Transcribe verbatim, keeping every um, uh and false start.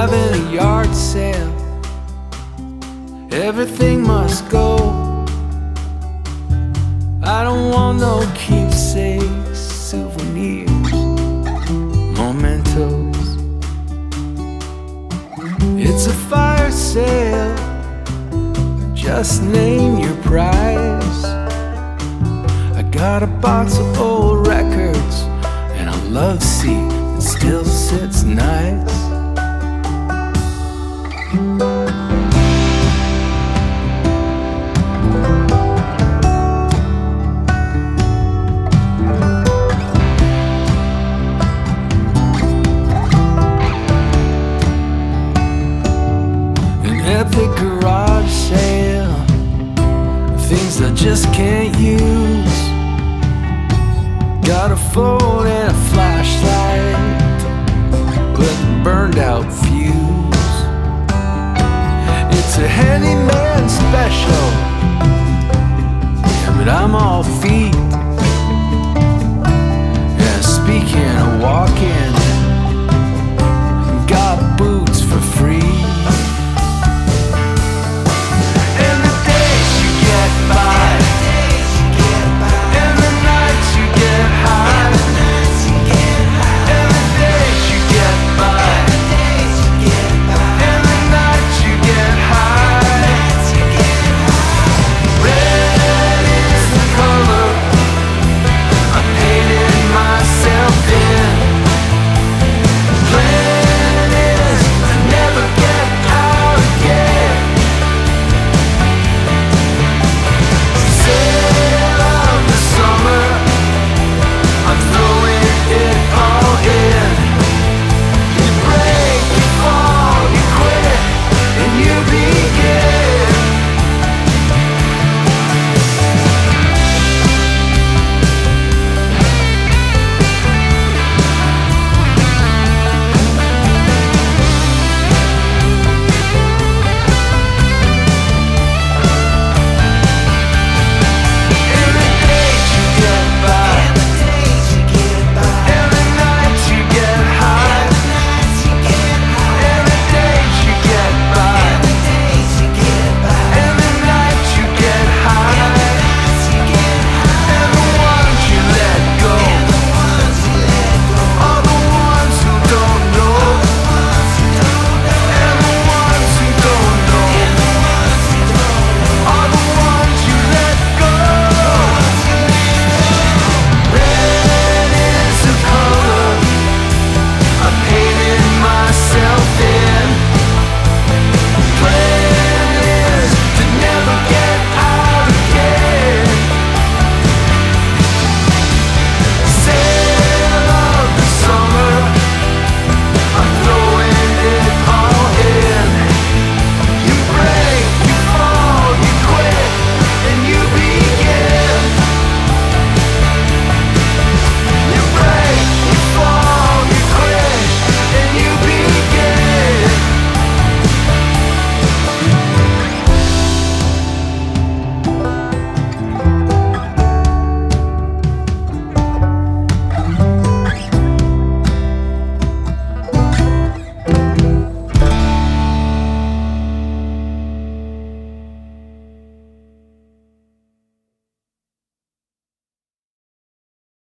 having a yard sale. Everything must go. I don't want no keepsakes, souvenirs, mementos. It's a fire sale, just name your price. I got a box of old records and a love seat that still sits nice. Epic garage sale, things I just can't use. Got a phone and a flashlight with a burned out fuse. It's a handyman special, yeah, but I'm all feet.